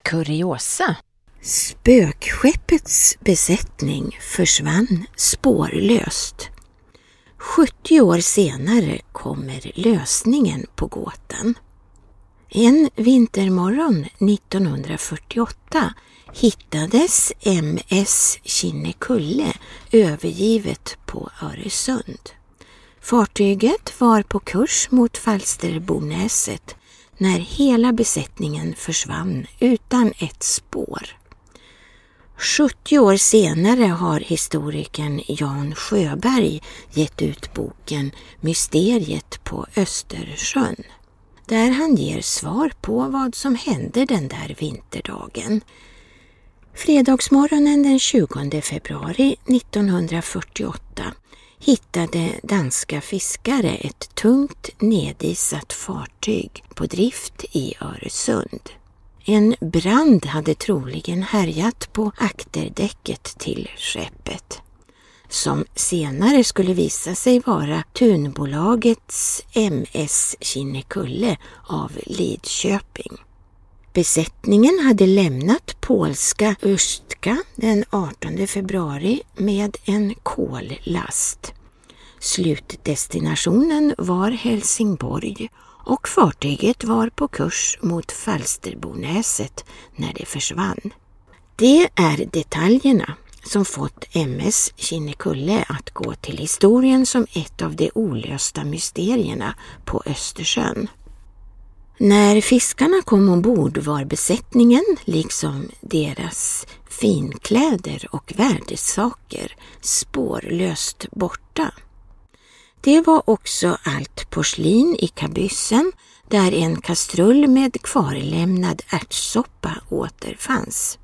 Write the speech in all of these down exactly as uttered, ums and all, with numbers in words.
kuriosa. Spökskeppets besättning försvann spårlöst. sjuttio år senare kommer lösningen på gåtan. En vintermorgon nittonhundrafyrtioåtta hittades M S Kinnekulle övergivet på Öresund. Fartyget var på kurs mot Falsterbonäset när hela besättningen försvann utan ett spår. sjuttio år senare har historikern Jan Sjöberg gett ut boken Mysteriet på Östersjön, där han ger svar på vad som hände den där vinterdagen. Fredagsmorgonen den tjugonde februari nittonhundrafyrtioåtta hittade danska fiskare ett tungt nedisat fartyg på drift i Öresund. En brand hade troligen härjat på akterdäcket till skeppet, som senare skulle visa sig vara Tunbolagets M S Kinnekulle av Lidköping. Besättningen hade lämnat polska Ustka den artonde februari med en kollast. Slutdestinationen var Helsingborg och fartyget var på kurs mot Falsterbonäset när det försvann. Det är detaljerna som fått M S Kinnekulle att gå till historien som ett av de olösta mysterierna på Östersjön. När fiskarna kom ombord var besättningen, liksom deras finkläder och värdesaker, spårlöst borta. Det var också allt porslin i kabyssen, där en kastrull med kvarlämnad ärtsoppa återfanns.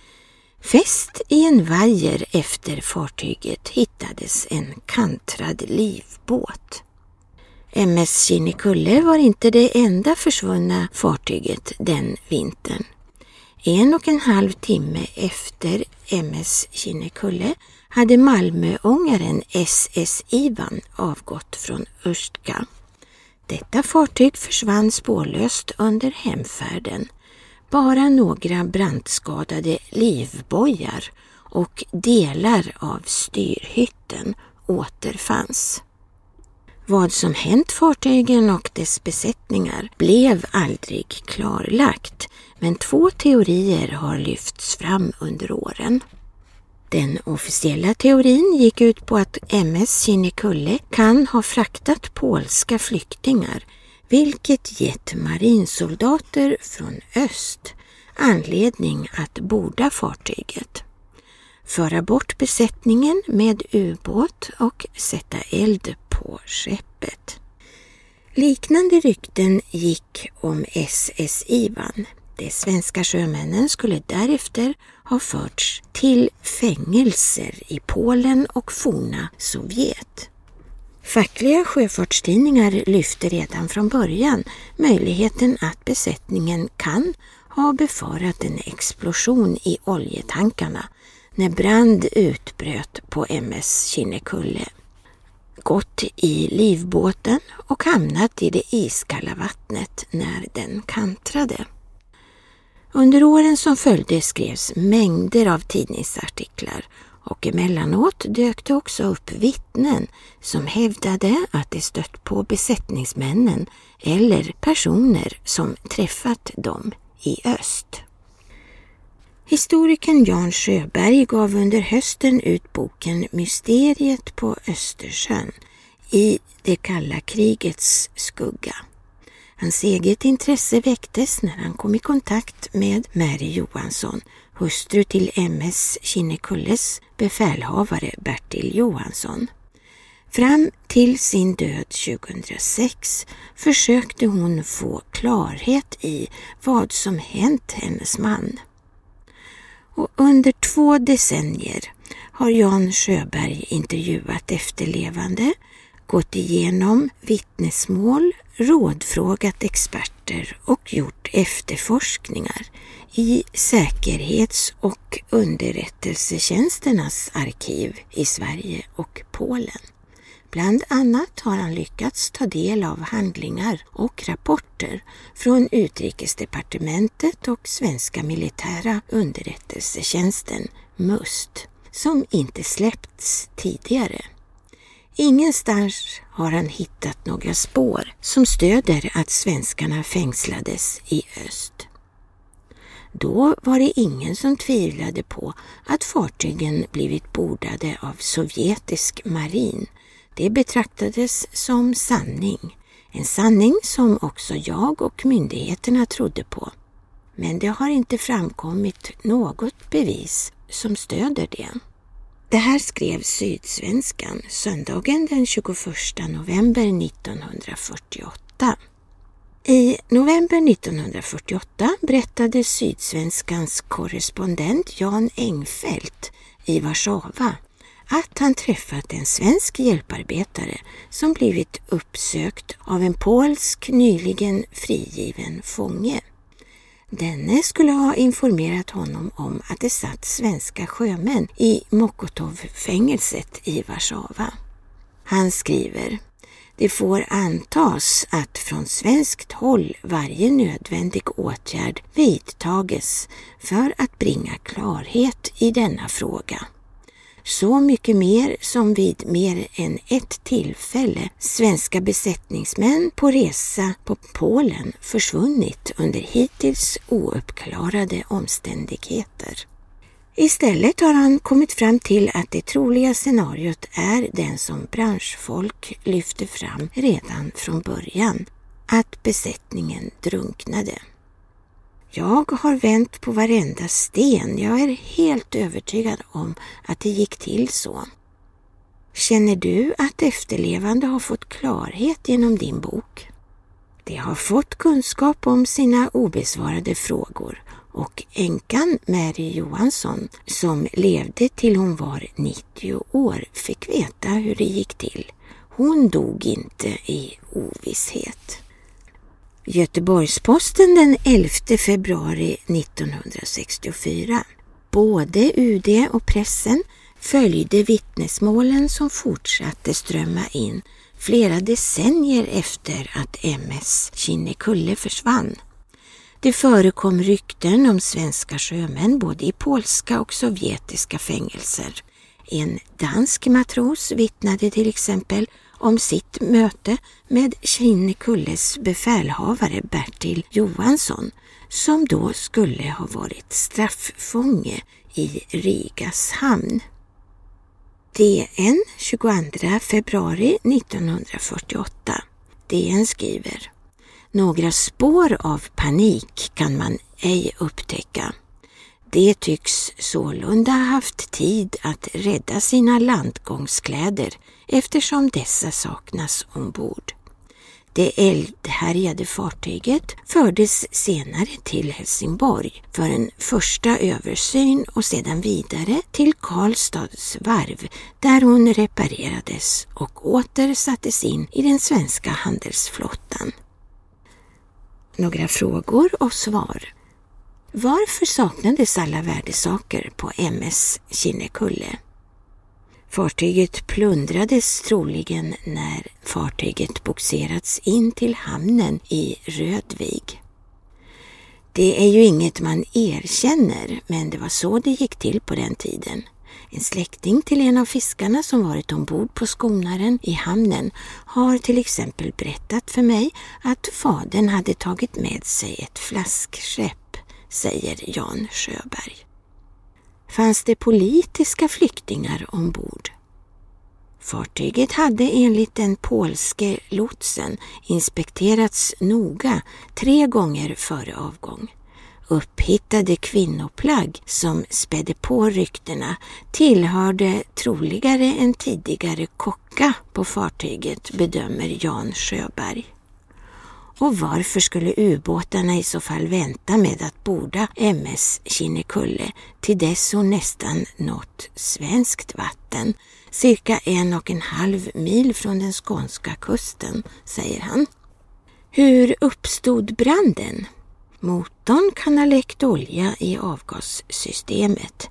Fäst i en vajer efter fartyget hittades en kantrad livbåt. M S Kinnekulle var inte det enda försvunna fartyget den vintern. En och en halv timme efter M S Kinnekulle hade Malmöångaren S S Ivan avgått från Ustka. Detta fartyg försvann spårlöst under hemfärden. Bara några brandskadade livbojar och delar av styrhytten återfanns. Vad som hänt fartygen och dess besättningar blev aldrig klarlagt, men två teorier har lyfts fram under åren. Den officiella teorin gick ut på att M S Kinnekulle kan ha fraktat polska flyktingar, vilket gett marinsoldater från öst anledning att borda fartyget, föra bort besättningen med ubåt och sätta eld på skeppet. Liknande rykten gick om S S Ivan. De svenska sjömännen skulle därefter ha förts till fängelser i Polen och forna Sovjet. Fackliga sjöfartstidningar lyfte redan från början möjligheten att besättningen kan ha befarat en explosion i oljetankarna när brand utbröt på M S Kinnekulle, gått i livbåten och hamnat i det iskalla vattnet när den kantrade. Under åren som följde skrevs mängder av tidningsartiklar och emellanåt dök det också upp vittnen som hävdade att de stött på besättningsmännen eller personer som träffat dem i öst. Historikern Jan Sjöberg gav under hösten ut boken Mysteriet på Östersjön i det kalla krigets skugga. Hans eget intresse väcktes när han kom i kontakt med Mary Johansson, hustru till M S Kinnekulles befälhavare Bertil Johansson. Fram till sin död tjugohundrasex försökte hon få klarhet i vad som hänt hennes man. Och under två decennier har Jan Sjöberg intervjuat efterlevande, gått igenom vittnesmål, rådfrågat experter och gjort efterforskningar i säkerhets- och underrättelsetjänsternas arkiv i Sverige och Polen. Bland annat har han lyckats ta del av handlingar och rapporter från Utrikesdepartementet och svenska militära underrättelsetjänsten MUST som inte släppts tidigare. Ingenstans har han hittat några spår som stöder att svenskarna fängslades i öst. Då var det ingen som tvivlade på att fartygen blivit bordade av sovjetisk marin. Det betraktades som sanning. En sanning som också jag och myndigheterna trodde på. Men det har inte framkommit något bevis som stöder det. Det här skrev Sydsvenskan söndagen den tjugoförsta november nittonhundrafyrtioåtta. I november nittonhundrafyrtioåtta berättade Sydsvenskans korrespondent Jan Engfeldt i Warszawa att han träffat en svensk hjälparbetare som blivit uppsökt av en polsk nyligen frigiven fånge. Denne skulle ha informerat honom om att det satt svenska sjömän i Mokotov-fängelset i Warszawa. Han skriver: det får antas att från svenskt håll varje nödvändig åtgärd vidtages för att bringa klarhet i denna fråga. Så mycket mer som vid mer än ett tillfälle svenska besättningsmän på resa på Polen försvunnit under hittills ouppklarade omständigheter. Istället har han kommit fram till att det troliga scenariot är den som branschfolk lyfte fram redan från början, att besättningen drunknade. Jag har vänt på varenda sten. Jag är helt övertygad om att det gick till så. Känner du att efterlevande har fått klarhet genom din bok? De har fått kunskap om sina obesvarade frågor och änkan Mary Johansson, som levde till hon var nittio år, fick veta hur det gick till. Hon dog inte i ovisshet. Göteborgsposten den elfte februari nittonhundrasextiofyra. Både U D och pressen följde vittnesmålen som fortsatte strömma in flera decennier efter att M S Kinnekulle försvann. Det förekom rykten om svenska sjömän både i polska och sovjetiska fängelser. En dansk matros vittnade till exempel om sitt möte med Kinnekulles befälhavare Bertil Johansson, som då skulle ha varit strafffånge i Rigas hamn. D N tjugoandra februari nittonhundrafyrtioåtta. D N skriver: några spår av panik kan man ej upptäcka. De tycks sålunda haft tid att rädda sina landgångskläder eftersom dessa saknas ombord. Det eldhärjade fartyget fördes senare till Helsingborg för en första översyn och sedan vidare till Karlstads varv där hon reparerades och åter sattes in i den svenska handelsflottan. Några frågor och svar. Varför saknades alla värdesaker på M S Kinnekulle? Fartyget plundrades troligen när fartyget boxerats in till hamnen i Rödvig. Det är ju inget man erkänner, men det var så det gick till på den tiden. En släkting till en av fiskarna som varit ombord på skonaren i hamnen har till exempel berättat för mig att fadern hade tagit med sig ett flaskskepp, säger Jan Sjöberg. Fanns det politiska flyktingar ombord? Fartyget hade enligt den polske lotsen inspekterats noga tre gånger före avgång. Upphittade kvinnoplagg som spädde på ryktena tillhörde troligare än tidigare kocka på fartyget, bedömer Jan Sjöberg. Och varför skulle ubåtarna i så fall vänta med att borda M S Kinnekulle till dess hon nästan nått svenskt vatten, cirka en och en halv mil från den skånska kusten, säger han. Hur uppstod branden? Motorn kan ha läckt olja i avgassystemet.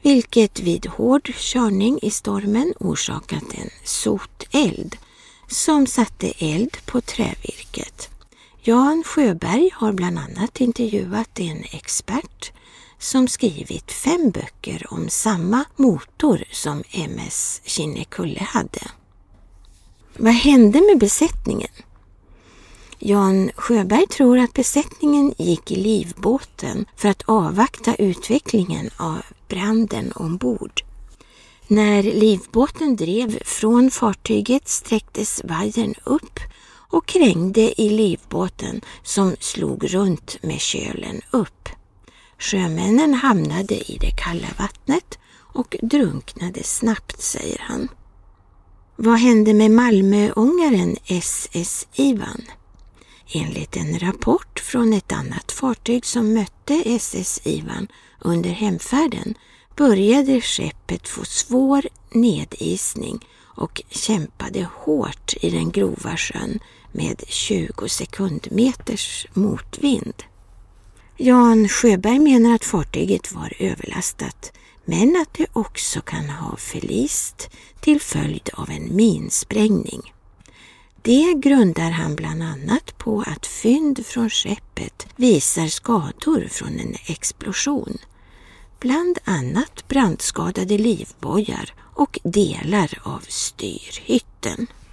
vilket vid hård körning i stormen orsakat en soteld som satte eld på trävirket. Jan Sjöberg har bland annat intervjuat en expert som skrivit fem böcker om samma motor som M S Kinnekulle hade. Vad hände med besättningen? Jan Sjöberg tror att besättningen gick i livbåten för att avvakta utvecklingen av branden ombord. När livbåten drev från fartyget sträcktes vajern upp och krängde i livbåten som slog runt med kölen upp. Sjömännen hamnade i det kalla vattnet och drunknade snabbt, säger han. Vad hände med Malmöångaren S S Ivan? Enligt en rapport från ett annat fartyg som mötte S S Ivan under hemfärden började skeppet få svår nedisning och kämpade hårt i den grova sjön med tjugo sekundmeters motvind. Jan Sjöberg menar att fartyget var överlastat, men att det också kan ha förlist till följd av en minsprängning. Det grundar han bland annat på att fynd från skeppet visar skador från en explosion. Bland annat brandskadade livbojar och delar av styrhytten.